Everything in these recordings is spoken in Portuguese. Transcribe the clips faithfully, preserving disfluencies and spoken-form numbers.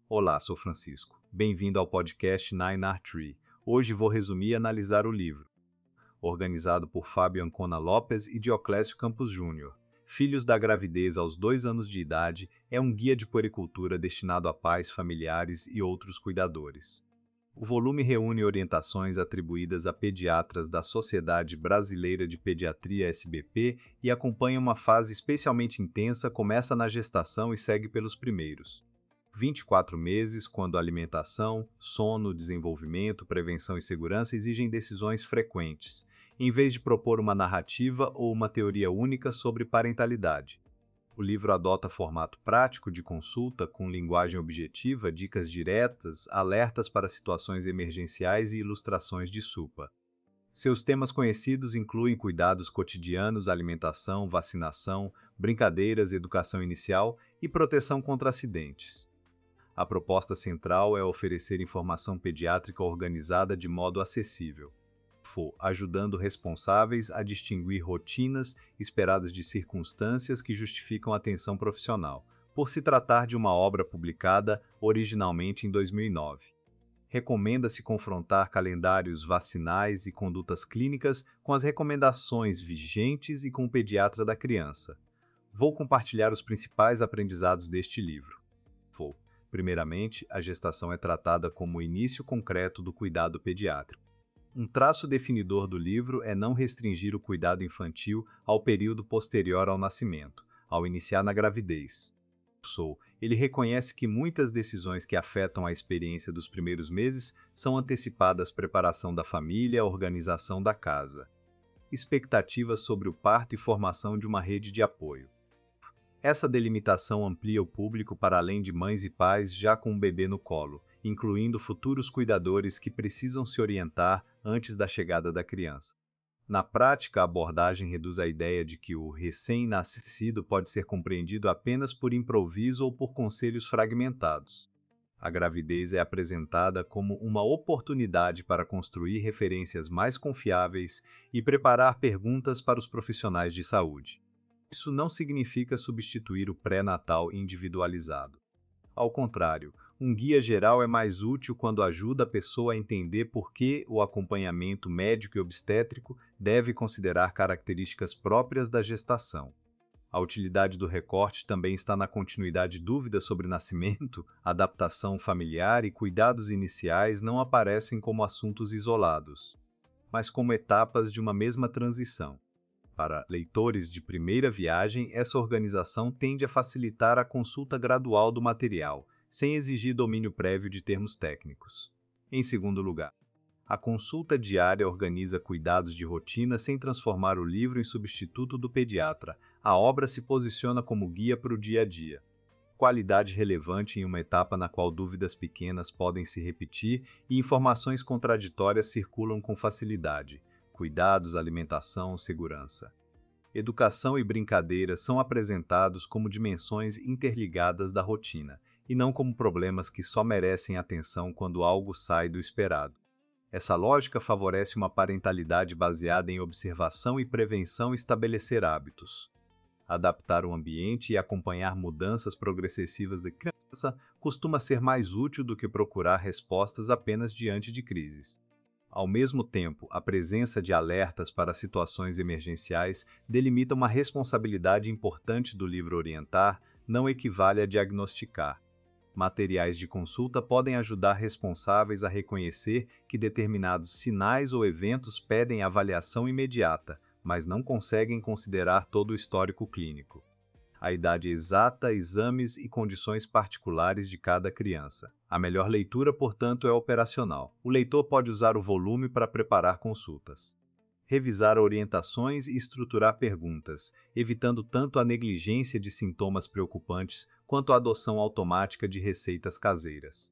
Olá, sou Francisco. Bem-vindo ao podcast Nine R Tree. Hoje vou resumir e analisar o livro, organizado por Fábio Ancona Lopes e Dioclésio Campos Júnior. Filhos da gravidez aos dois anos de idade é um guia de puericultura destinado a pais, familiares e outros cuidadores. O volume reúne orientações atribuídas a pediatras da Sociedade Brasileira de Pediatria S B P e acompanha uma fase especialmente intensa, começa na gestação e segue pelos primeiros vinte e quatro meses, quando a alimentação, sono, desenvolvimento, prevenção e segurança exigem decisões frequentes, em vez de propor uma narrativa ou uma teoria única sobre parentalidade. O livro adota formato prático de consulta com linguagem objetiva, dicas diretas, alertas para situações emergenciais e ilustrações de supa. Seus temas conhecidos incluem cuidados cotidianos, alimentação, vacinação, brincadeiras, educação inicial e proteção contra acidentes. A proposta central é oferecer informação pediátrica organizada de modo acessível, ajudando responsáveis a distinguir rotinas esperadas de circunstâncias que justificam atenção profissional, por se tratar de uma obra publicada originalmente em dois mil e nove. Recomenda-se confrontar calendários vacinais e condutas clínicas com as recomendações vigentes e com o pediatra da criança. Vou compartilhar os principais aprendizados deste livro. Primeiramente, a gestação é tratada como o início concreto do cuidado pediátrico. Um traço definidor do livro é não restringir o cuidado infantil ao período posterior ao nascimento, ao iniciar na gravidez. Ele reconhece que muitas decisões que afetam a experiência dos primeiros meses são antecipadas: preparação da família, organização da casa, expectativas sobre o parto e formação de uma rede de apoio. Essa delimitação amplia o público para além de mães e pais já com um bebê no colo, incluindo futuros cuidadores que precisam se orientar antes da chegada da criança. Na prática, a abordagem reduz a ideia de que o recém-nascido pode ser compreendido apenas por improviso ou por conselhos fragmentados. A gravidez é apresentada como uma oportunidade para construir referências mais confiáveis e preparar perguntas para os profissionais de saúde. Isso não significa substituir o pré-natal individualizado. Ao contrário, um guia geral é mais útil quando ajuda a pessoa a entender por que o acompanhamento médico e obstétrico deve considerar características próprias da gestação. A utilidade do recorte também está na continuidade. Dúvidas sobre nascimento, adaptação familiar e cuidados iniciais não aparecem como assuntos isolados, mas como etapas de uma mesma transição. Para leitores de primeira viagem, essa organização tende a facilitar a consulta gradual do material, sem exigir domínio prévio de termos técnicos. Em segundo lugar, a consulta diária organiza cuidados de rotina sem transformar o livro em substituto do pediatra. A obra se posiciona como guia para o dia a dia. Qualidade relevante em uma etapa na qual dúvidas pequenas podem se repetir e informações contraditórias circulam com facilidade. Cuidados, alimentação, segurança. Educação e brincadeira são apresentados como dimensões interligadas da rotina, e não como problemas que só merecem atenção quando algo sai do esperado. Essa lógica favorece uma parentalidade baseada em observação e prevenção e estabelecer hábitos. Adaptar o ambiente e acompanhar mudanças progressivas da criança costuma ser mais útil do que procurar respostas apenas diante de crises. Ao mesmo tempo, a presença de alertas para situações emergenciais delimita uma responsabilidade importante do livro. Orientar não equivale a diagnosticar. Materiais de consulta podem ajudar responsáveis a reconhecer que determinados sinais ou eventos pedem avaliação imediata, mas não conseguem considerar todo o histórico clínico, a idade exata, exames e condições particulares de cada criança. A melhor leitura, portanto, é operacional. O leitor pode usar o volume para preparar consultas, revisar orientações e estruturar perguntas, evitando tanto a negligência de sintomas preocupantes quanto a adoção automática de receitas caseiras.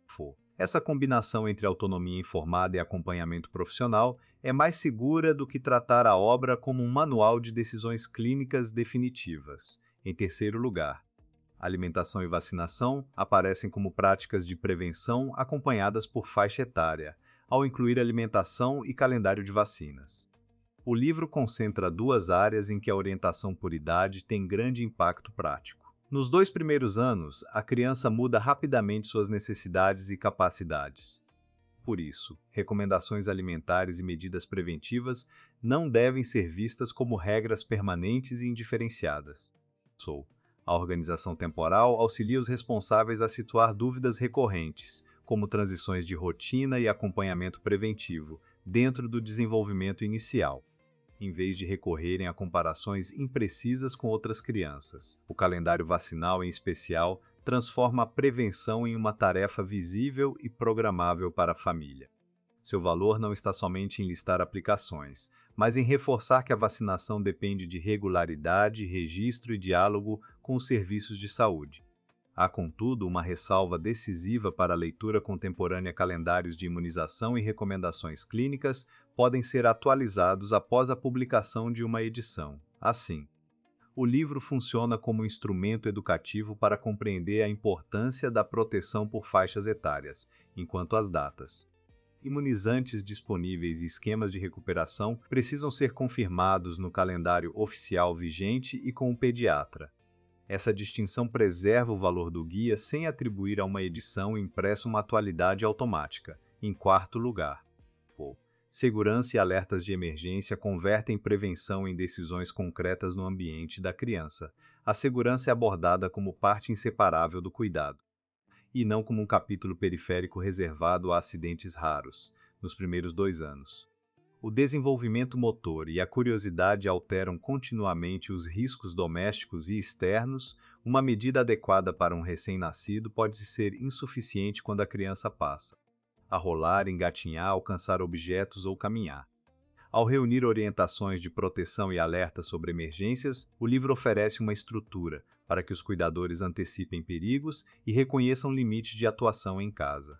Essa combinação entre autonomia informada e acompanhamento profissional é mais segura do que tratar a obra como um manual de decisões clínicas definitivas. Em terceiro lugar, alimentação e vacinação aparecem como práticas de prevenção acompanhadas por faixa etária, ao incluir alimentação e calendário de vacinas. O livro concentra duas áreas em que a orientação por idade tem grande impacto prático. Nos dois primeiros anos, a criança muda rapidamente suas necessidades e capacidades. Por isso, recomendações alimentares e medidas preventivas não devem ser vistas como regras permanentes e indiferenciadas. Sou. A organização temporal auxilia os responsáveis a situar dúvidas recorrentes, como transições de rotina e acompanhamento preventivo, dentro do desenvolvimento inicial, em vez de recorrerem a comparações imprecisas com outras crianças. O calendário vacinal, em especial, transforma a prevenção em uma tarefa visível e programável para a família. Seu valor não está somente em listar aplicações, mas em reforçar que a vacinação depende de regularidade, registro e diálogo com os serviços de saúde. Há, contudo, uma ressalva decisiva para a leitura contemporânea: calendários de imunização e recomendações clínicas podem ser atualizados após a publicação de uma edição. Assim, o livro funciona como instrumento educativo para compreender a importância da proteção por faixas etárias, enquanto as datas, imunizantes disponíveis e esquemas de recuperação precisam ser confirmados no calendário oficial vigente e com o pediatra. Essa distinção preserva o valor do guia sem atribuir a uma edição impressa uma atualidade automática. Em quarto lugar, o segurança e alertas de emergência convertem prevenção em decisões concretas no ambiente da criança. A segurança é abordada como parte inseparável do cuidado, e não como um capítulo periférico reservado a acidentes raros, nos primeiros dois anos. O desenvolvimento motor e a curiosidade alteram continuamente os riscos domésticos e externos. Uma medida adequada para um recém-nascido pode ser insuficiente quando a criança passa a rolar, engatinhar, alcançar objetos ou caminhar. Ao reunir orientações de proteção e alertas sobre emergências, o livro oferece uma estrutura para que os cuidadores antecipem perigos e reconheçam limites de atuação em casa.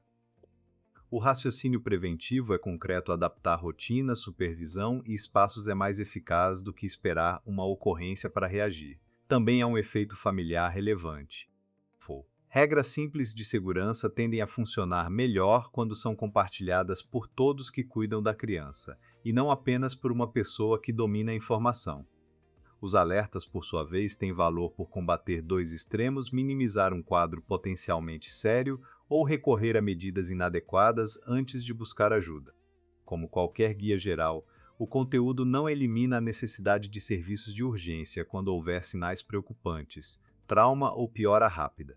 O raciocínio preventivo é concreto: adaptar rotina, supervisão e espaços é mais eficaz do que esperar uma ocorrência para reagir. Também há um efeito familiar relevante. Fo. Regras simples de segurança tendem a funcionar melhor quando são compartilhadas por todos que cuidam da criança, e não apenas por uma pessoa que domina a informação. Os alertas, por sua vez, têm valor por combater dois extremos: minimizar um quadro potencialmente sério ou recorrer a medidas inadequadas antes de buscar ajuda. Como qualquer guia geral, o conteúdo não elimina a necessidade de serviços de urgência quando houver sinais preocupantes, trauma ou piora rápida.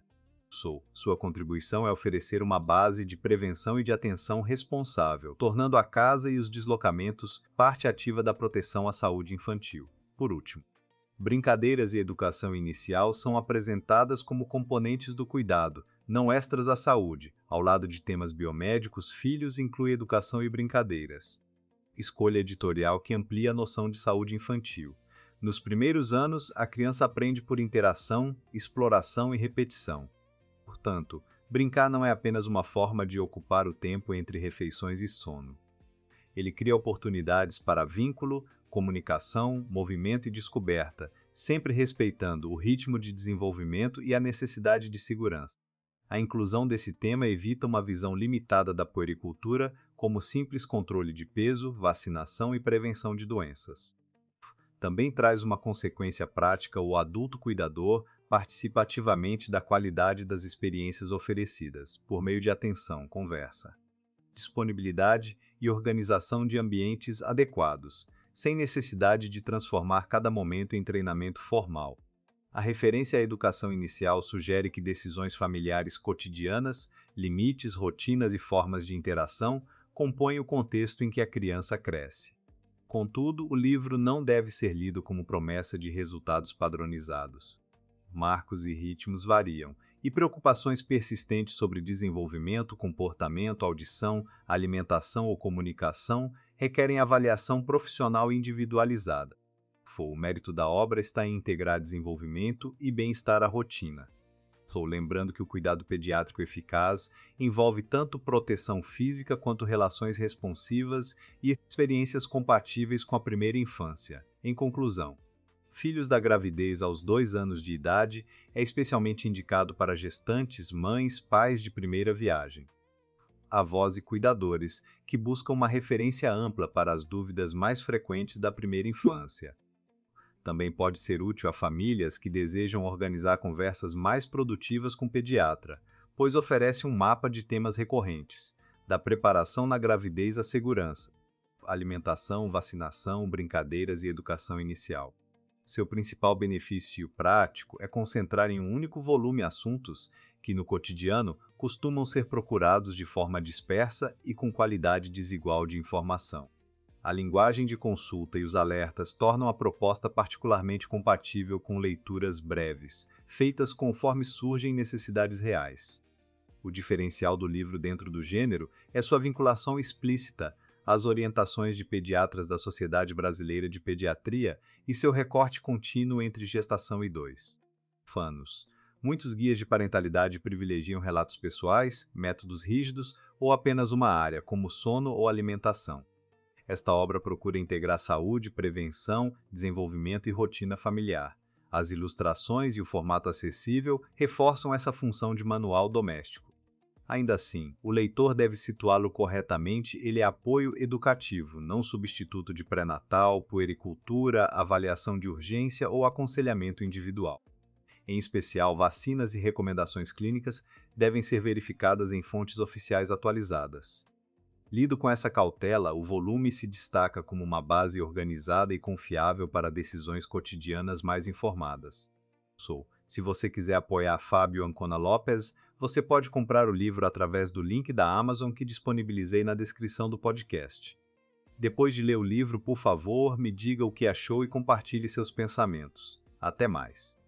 Sua contribuição é oferecer uma base de prevenção e de atenção responsável, tornando a casa e os deslocamentos parte ativa da proteção à saúde infantil. Por último, brincadeiras e educação inicial são apresentadas como componentes do cuidado, não extras à saúde. Ao lado de temas biomédicos, Filhos inclui educação e brincadeiras. Escolha editorial que amplia a noção de saúde infantil. Nos primeiros anos, a criança aprende por interação, exploração e repetição. Portanto, brincar não é apenas uma forma de ocupar o tempo entre refeições e sono. Ele cria oportunidades para vínculo, comunicação, movimento e descoberta, sempre respeitando o ritmo de desenvolvimento e a necessidade de segurança. A inclusão desse tema evita uma visão limitada da puericultura como simples controle de peso, vacinação e prevenção de doenças. Também traz uma consequência prática: o adulto cuidador participa ativamente da qualidade das experiências oferecidas, por meio de atenção, conversa, disponibilidade e organização de ambientes adequados, sem necessidade de transformar cada momento em treinamento formal. A referência à educação inicial sugere que decisões familiares cotidianas, limites, rotinas e formas de interação compõem o contexto em que a criança cresce. Contudo, o livro não deve ser lido como promessa de resultados padronizados. Marcos e ritmos variam, e preocupações persistentes sobre desenvolvimento, comportamento, audição, alimentação ou comunicação requerem avaliação profissional individualizada. O mérito da obra está em integrar desenvolvimento e bem-estar à rotina. Estou lembrando que o cuidado pediátrico eficaz envolve tanto proteção física quanto relações responsivas e experiências compatíveis com a primeira infância. Em conclusão, Filhos da Gravidez aos dois anos de idade é especialmente indicado para gestantes, mães, pais de primeira viagem, avós e cuidadores que buscam uma referência ampla para as dúvidas mais frequentes da primeira infância. Também pode ser útil a famílias que desejam organizar conversas mais produtivas com o pediatra, pois oferece um mapa de temas recorrentes, da preparação na gravidez à segurança, alimentação, vacinação, brincadeiras e educação inicial. Seu principal benefício prático é concentrar em um único volume assuntos que, no cotidiano, costumam ser procurados de forma dispersa e com qualidade desigual de informação. A linguagem de consulta e os alertas tornam a proposta particularmente compatível com leituras breves, feitas conforme surgem necessidades reais. O diferencial do livro dentro do gênero é sua vinculação explícita às orientações de pediatras da Sociedade Brasileira de Pediatria e seu recorte contínuo entre gestação e dois anos. Muitos guias de parentalidade privilegiam relatos pessoais, métodos rígidos ou apenas uma área, como sono ou alimentação. Esta obra procura integrar saúde, prevenção, desenvolvimento e rotina familiar. As ilustrações e o formato acessível reforçam essa função de manual doméstico. Ainda assim, o leitor deve situá-lo corretamente, ele é apoio educativo, não substituto de pré-natal, puericultura, avaliação de urgência ou aconselhamento individual. Em especial, vacinas e recomendações clínicas devem ser verificadas em fontes oficiais atualizadas. Lido com essa cautela, o volume se destaca como uma base organizada e confiável para decisões cotidianas mais informadas. Se você quiser apoiar Fábio Ancona Lopes, você pode comprar o livro através do link da Amazon que disponibilizei na descrição do podcast. Depois de ler o livro, por favor, me diga o que achou e compartilhe seus pensamentos. Até mais!